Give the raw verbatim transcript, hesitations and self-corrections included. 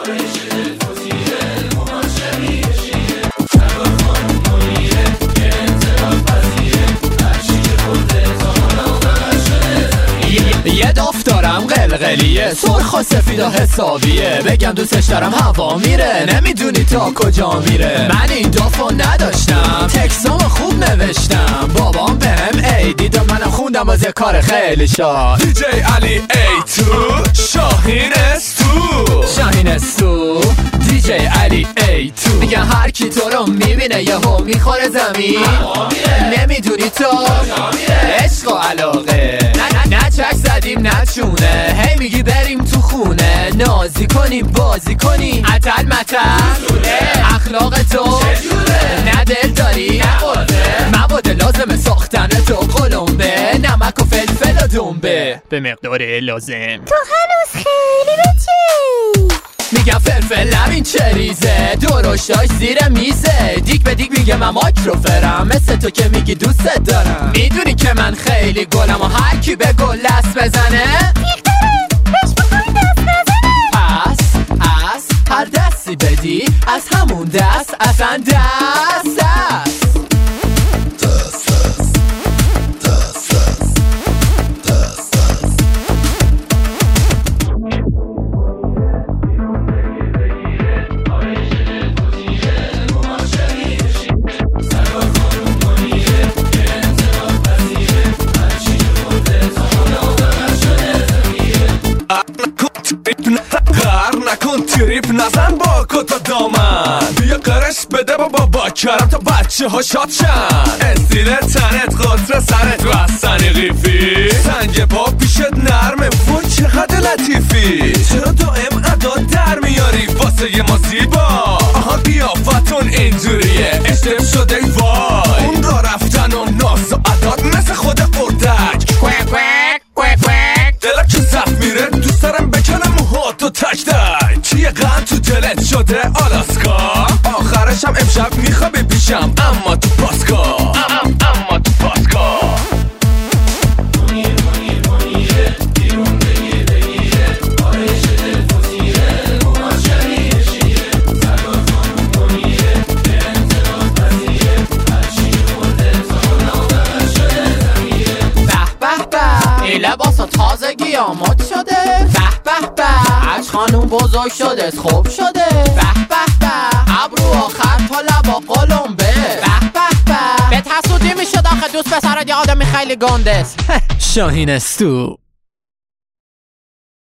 یه دفترم قلقلیه، سرخ و سفید و حسابیه، بگم دوستش دارم هوا میره، نمیدونی تا کجا میره. من این دافو نداشتم، تکسامو خوب نوشتم، بابام بهم ایدی داد، منم خوندم از یه کار خیلی شاد. دی جی علی ای تو شاهین استو شاهین استو دی جی علی ای تو. میگن هر کی تو رو میبینه یهو میخوره زمین، نمیدونی تو عشق و علاقه، نه نه چک زدیم نه چونه، هی میگی بریم تو خونه، نازی کنیم بازی کنیم، عتل متل اخلاق تو نه دل داری نه قربه، مواد لازم ساختن تو قلمبه، نمک و فلفل و دنبه به مقدار لازم. تو هنوز خیلی بچی. میگم فلفل همین چه ریزه، درشتاش زیر میزه، دیک به دیک میگه من مایکروفرم، مثل تو که میگی دوست دارم، میدونی که من خیلی گلم و هر کی به گل دست بزنه بهش بخوای دست بزنه. پس از هر دستی بدی از همون دست اصلا دست دست غر نکن تریپ نزن با کتا دامن، بیا قرش بده بابا با کرم تا بچه ها شاد شن، استیل تنت قطر سرت وستنی قیفی، سنگ پا پیشت نرمه وای چقدر لطیفی، چرا دائم ادا در میاری واسه یه ما زیبا، آها قیافتون اینجوریه اشتم شده وای، اون را رفتن و ناز و عداد مثل خود اردک، دلم که زفت میره دوست دارم بکنم موهاتو تک تک، چیه غم تو دلت شده آلاسکا، آخرشم امشب میخوابی پیشم اما تو پاسکا، ام اما تو پاسکا. لباسا تازگی آماد شده، به به به از خانوم بزرگ شده خوب شده، به به به ابرو آخر تا لبا قلمبه، به به به به تصودی میشد آخه دوست پسرت یه آدمی خیلی گندست. شاهین استو.